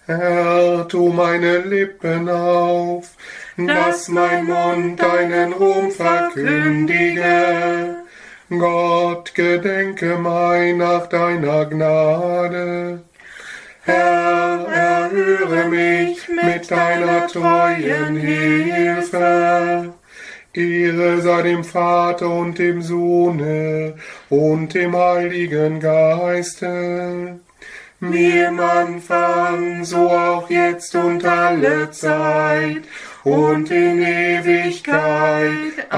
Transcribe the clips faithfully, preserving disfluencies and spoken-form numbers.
Herr, tu meine Lippen auf, dass mein Mund deinen Ruhm verkündige. Gott, gedenke mein nach deiner Gnade. Herr, erhöre mich mit deiner treuen Hilfe. Ehre sei dem Vater und dem Sohne und dem Heiligen Geiste, wie im Anfang, so auch jetzt und alle Zeit und in Ewigkeit.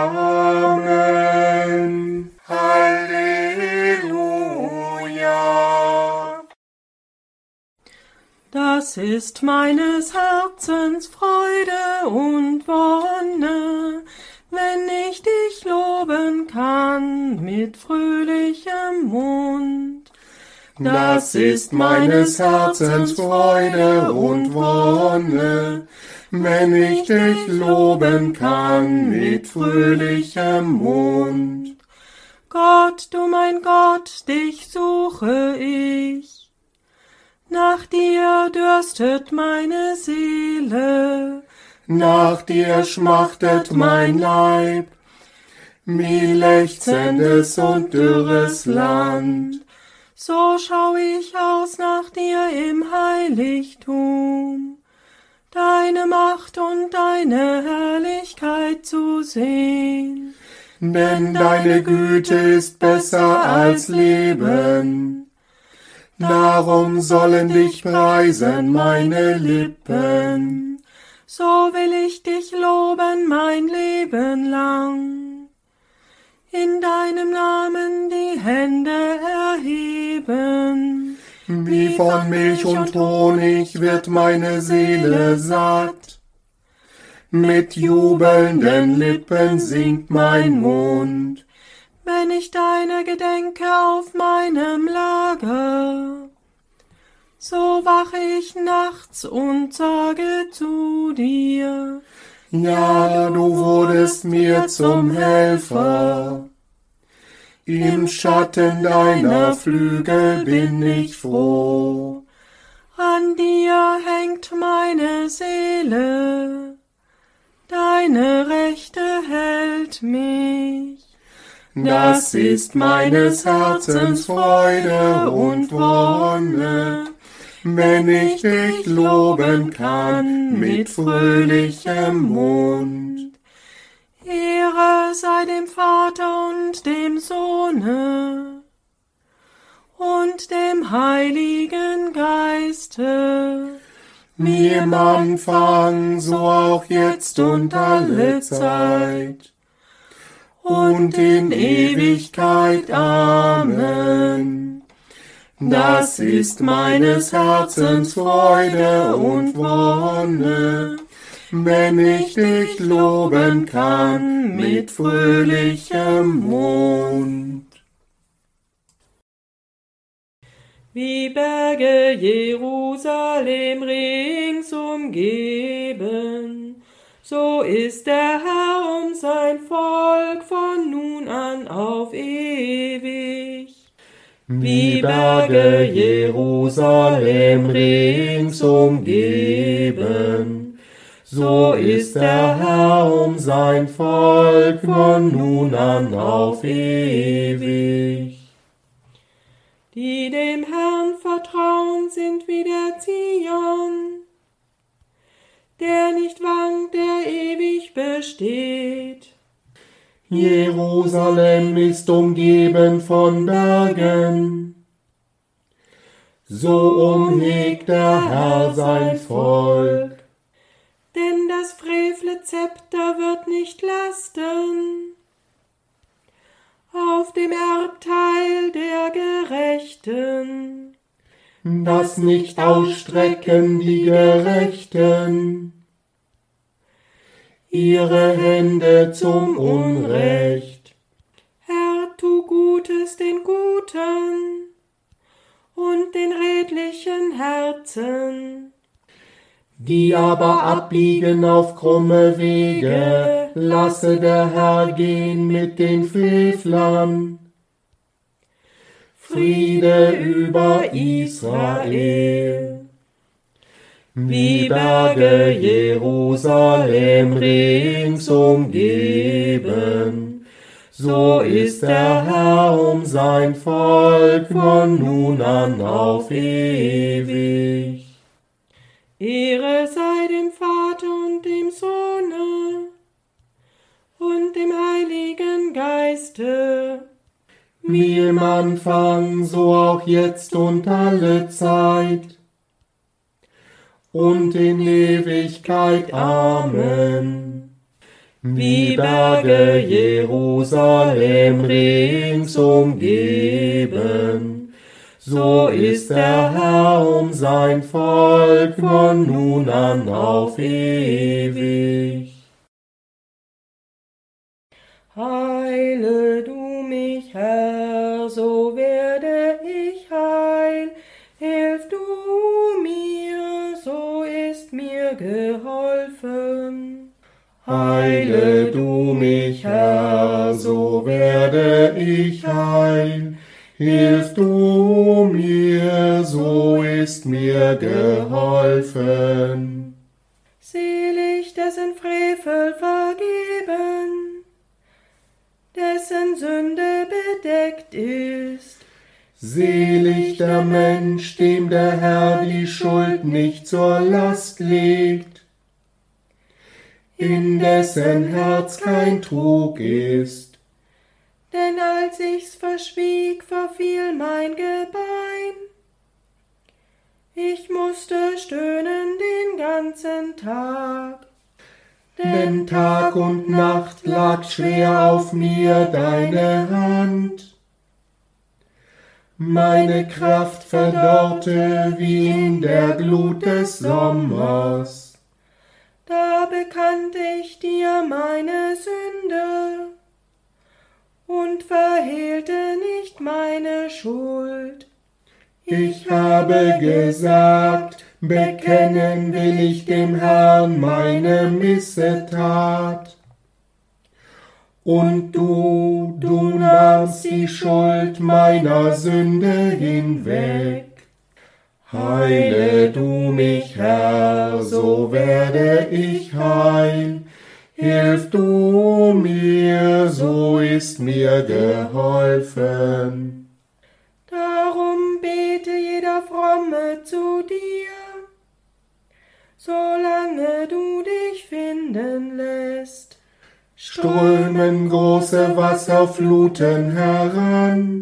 Amen. Halleluja. Das ist meines Herzens Freude und Wonne, wenn ich dich loben kann mit fröhlichem Mund. Das ist meines Herzens Freude und Wonne, wenn ich dich loben kann mit fröhlichem Mund. Gott, du mein Gott, dich suche ich. Nach dir dürstet meine Seele, nach dir schmachtet mein Leib, wie lechzendes und dürres Land. So schau ich aus nach dir im Heiligtum, deine Macht und deine Herrlichkeit zu sehen. Denn deine Güte ist besser als Leben. Darum sollen dich preisen meine Lippen. So will ich dich loben mein Leben lang. In deinem Namen die Hände erheben. Wie von Milch und Honig wird meine Seele satt. Mit jubelnden Lippen singt mein Mund. Wenn ich deine gedenke auf meinem Lager, so wache ich nachts und sage zu dir, ja, du wurdest mir zum Helfer. Im Schatten deiner Flügel bin ich froh. An dir hängt meine Seele, deine Rechte hält mich. Das ist meines Herzens Freude und Wonne, wenn ich dich loben kann mit fröhlichem Mund. Ehre sei dem Vater und dem Sohne und dem Heiligen Geiste, wie im Anfang, so auch jetzt und alle Zeit und in Ewigkeit. Amen. Das ist meines Herzens Freude und Wonne, wenn ich dich loben kann mit fröhlichem Mund. Wie Berge Jerusalem rings umgeben, so ist der Herr um sein Volk von nun an auf ewig. Wie Berge Jerusalem rings umgeben, so ist der Herr um sein Volk von nun an auf ewig. Die dem Herrn vertrauen, sind wie der Zion, der nicht wankt, der ewig besteht. Jerusalem ist umgeben von Bergen, so umhegt der Herr sein Volk. Denn das frevle Zepter wird nicht lasten auf dem Erbteil der Gerechten. Das nicht ausstrecken die Gerechten ihre Hände zum Unrecht. Herr, tu Gutes den Guten und den redlichen Herzen. Die aber abbiegen auf krumme Wege, lasse der Herr gehen mit den Frevlern. Friede über Israel. wie Berge Jerusalem rings umgeben. So ist der Herr um sein Volk von nun an auf ewig. Ehre sei dem Vater und dem Sohne und dem Heiligen Geiste, wie im Anfang, so auch jetzt und alle Zeit und in Ewigkeit. Amen. Wie Berge Jerusalem rings umgeben, so ist der Herr um sein Volk von nun an auf ewig. Heile du mich, Herr, so werde ich heil. Hilf du mir, so ist mir geholfen. Heile du mich, Herr, so werde ich heil. Hilf du mir, so ist mir geholfen. Selig, dessen Frevel vergeben, dessen Sünde bedeckt ist. Selig der Mensch, dem der Herr die Schuld nicht zur Last legt, in dessen Herz kein Trug ist. Denn als ich's verschwieg, verfiel mein Gebein. Ich musste stöhnen den ganzen Tag. Denn Tag und Nacht lag schwer auf mir deine Hand. Meine Kraft verdorrte wie in der Glut des Sommers. Da bekannte ich dir meine Sünde und verhehlte nicht meine Schuld. Ich habe gesagt, bekennen will ich dem Herrn meine Missetat. Und du, du nahmst die Schuld meiner Sünde hinweg. Heile du mich, Herr, so werde ich heil. Hilf du mir, so ist mir geholfen. Darum bete jeder Fromme zu dir, solange du dich finden lässt. Strömen große Wasserfluten heran,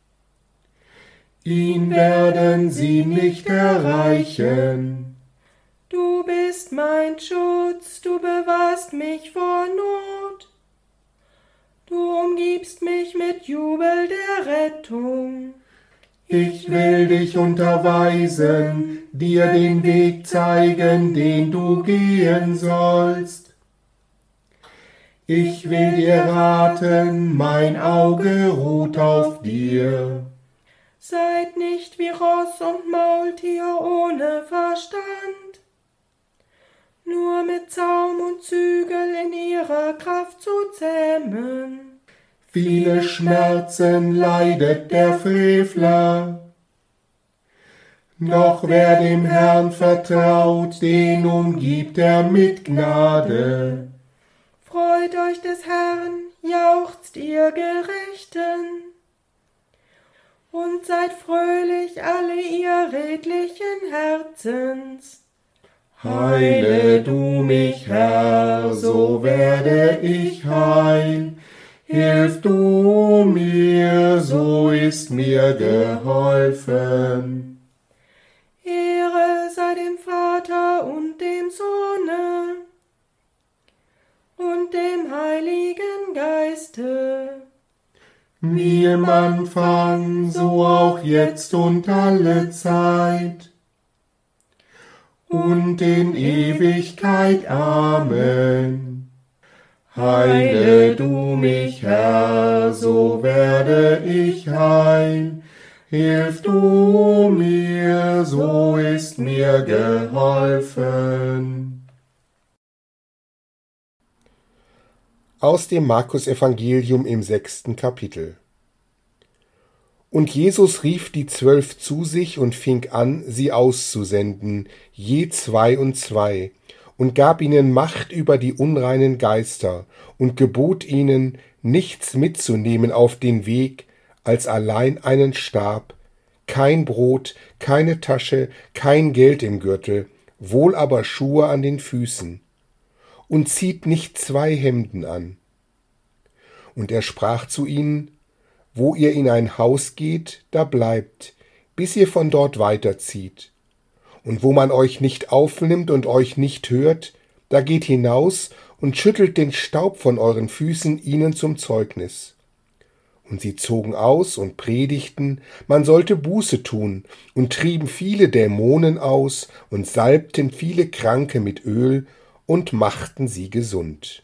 ihn werden sie nicht erreichen. Du bist mein Schutz, du bewahrst mich vor Not. Du umgibst mich mit Jubel der Rettung. Ich will dich unterweisen, dir den Weg zeigen, den du gehen sollst. Ich will dir raten, mein Auge ruht auf dir. Seid nicht wie Ross und Maultier ohne Verstand, nur mit Zaum und Zügel in ihrer Kraft zu zähmen. Viele Schmerzen leidet der Frevler, doch wer dem Herrn vertraut, den umgibt er mit Gnade. Freut euch des Herrn, jauchzt ihr Gerechten, und seid fröhlich alle ihr redlichen Herzens. Heile du mich, Herr, so werde ich heil. Hilf du mir, so ist mir geholfen. Ehre sei dem Vater und dem Sohne und dem Heiligen Geiste, wie im Anfang, so auch jetzt und alle Zeit und in Ewigkeit. Amen. Heile du mich, Herr, so werde ich heil. Hilf du mir, so ist mir geholfen. Aus dem Markus-Evangelium im sechsten Kapitel. Und Jesus rief die Zwölf zu sich und fing an, sie auszusenden, je zwei und zwei, und gab ihnen Macht über die unreinen Geister und gebot ihnen, nichts mitzunehmen auf den Weg, als allein einen Stab, kein Brot, keine Tasche, kein Geld im Gürtel, wohl aber Schuhe an den Füßen. Und zieht nicht zwei Hemden an. Und er sprach zu ihnen: Wo ihr in ein Haus geht, da bleibt, bis ihr von dort weiterzieht. Und wo man euch nicht aufnimmt und euch nicht hört, da geht hinaus und schüttelt den Staub von euren Füßen ihnen zum Zeugnis. Und sie zogen aus und predigten, man sollte Buße tun, und trieben viele Dämonen aus und salbten viele Kranke mit Öl und machten sie gesund.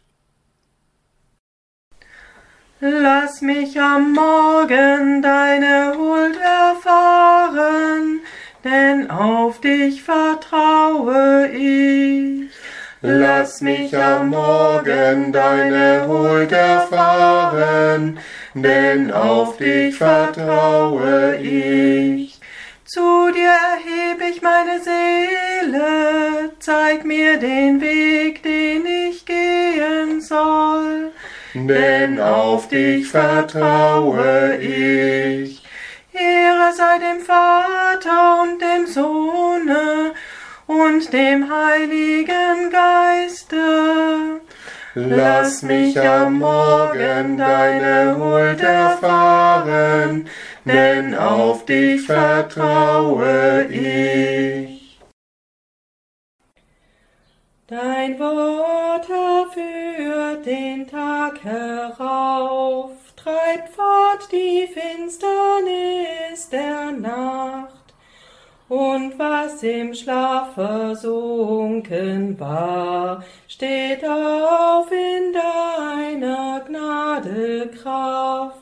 Lass mich am Morgen deine Huld erfahren, denn auf dich vertraue ich. Lass mich am Morgen deine Huld erfahren, denn auf dich vertraue ich. Zu dir erheb ich meine Seele, zeig mir den Weg, den ich gehen soll, denn auf dich vertraue ich. Ehre sei dem Vater und dem Sohne und dem Heiligen Geiste. Lass mich am Morgen deine Huld erfahren, denn auf dich vertraue ich. Dein Wort führt den Tag herauf, treibt fort die Finsternis der Nacht. Und was im Schlaf versunken war, steht auf in deiner Gnade Kraft.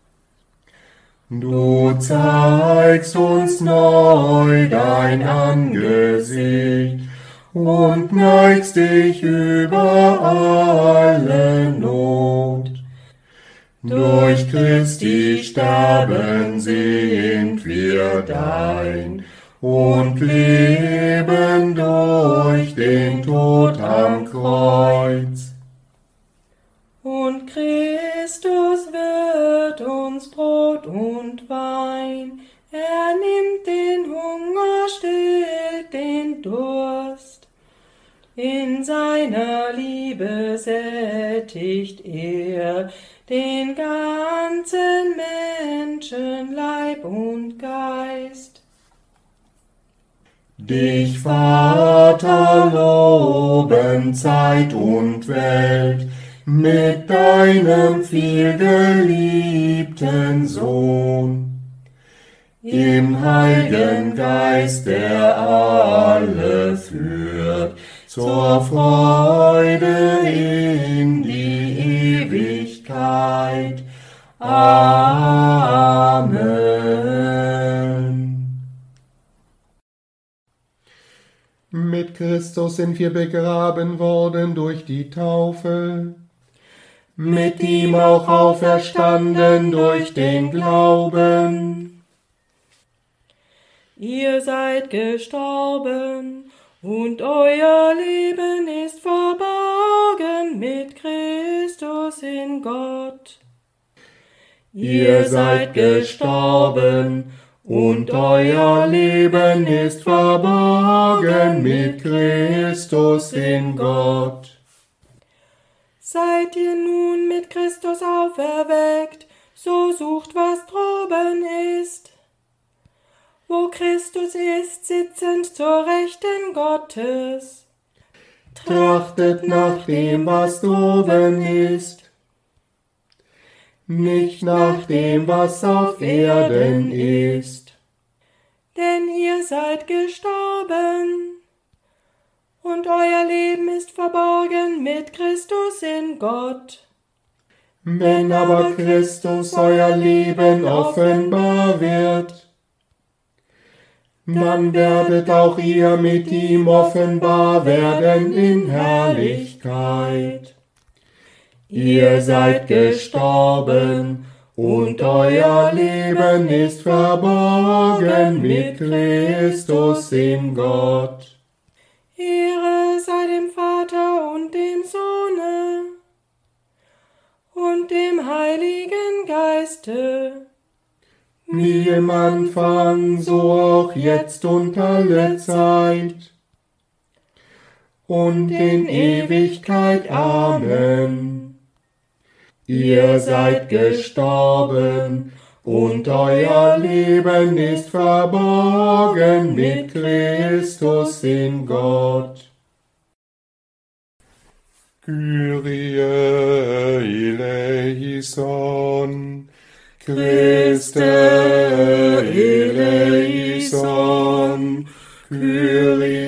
Du zeigst uns neu dein Angesicht und neigst dich über alle Not. Durch Christi Sterben sind wir dein und leben durch den Tod am Kreuz. Und Christus wird uns Brot und Wein, er nimmt den Hunger, stillt den Durst. In seiner Liebe sättigt er den ganzen Menschen, Leib und Geist. Dich, Vater, loben Zeit und Welt mit deinem vielgeliebten Sohn. Im Heiligen Geist, der alle führt, zur Freude in die Ewigkeit. Amen. Mit Christus sind wir begraben worden durch die Taufe, mit ihm auch auferstanden durch den Glauben. Ihr seid gestorben, und euer Leben ist verborgen mit Christus in Gott. Ihr seid gestorben, und euer Leben ist verborgen mit Christus in Gott. Seid ihr nun mit Christus auferweckt, so sucht, was droben ist. Wo Christus ist, sitzend zur Rechten Gottes. Trachtet nach dem, was droben ist, nicht nach dem, was auf Erden ist. Denn ihr seid gestorben, und euer Leben ist verborgen mit Christus in Gott. Wenn aber Christus euer Leben offenbar wird, dann werdet auch ihr mit ihm offenbar werden in Herrlichkeit. Ihr seid gestorben, und euer Leben ist verborgen mit Christus in Gott. Ehre sei dem Vater und dem Sohne und dem Heiligen Geiste, wie im Anfang, so auch jetzt und alle Zeit und in Ewigkeit. Amen. Ihr seid gestorben, und euer Leben ist verborgen mit Christus in Gott. Kyrie eleison, Christe eleison, Kyrie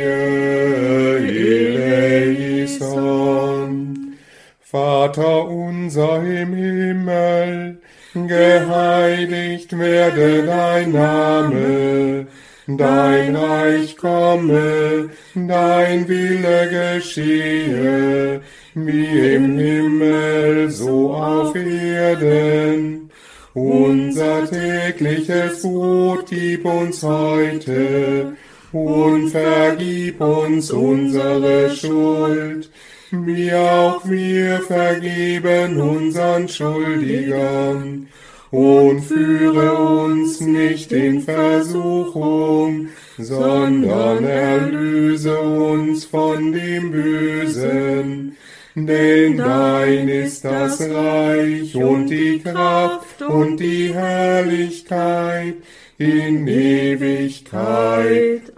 eleison. Vater unser im Himmel, geheiligt werde dein Name, dein Reich komme, dein Wille geschehe, wie im Himmel, so auf Erden. Unser tägliches Brot gib uns heute, und vergib uns unsere Schuld, wie auch wir vergeben unseren Schuldigern. Und führe uns nicht in Versuchung, sondern erlöse uns von dem Bösen. Denn dein ist das Reich und die Kraft und die Herrlichkeit in Ewigkeit.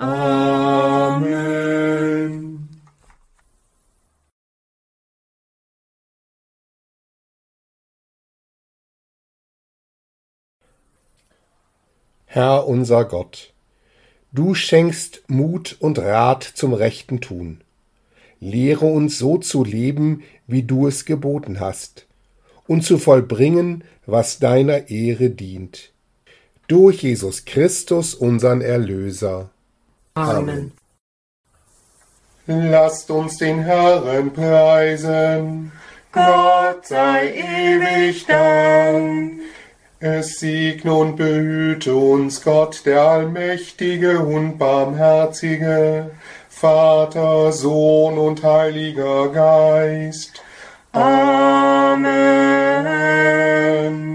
Amen. Herr unser Gott, du schenkst Mut und Rat zum rechten Tun. Lehre uns so zu leben, wie du es geboten hast, und zu vollbringen, was deiner Ehre dient. Durch Jesus Christus, unseren Erlöser. Amen. Lasst uns den Herrn preisen. Gott sei ewig Dank. Es segne und behüte uns Gott, der Allmächtige und Barmherzige, Vater, Sohn und Heiliger Geist. Amen.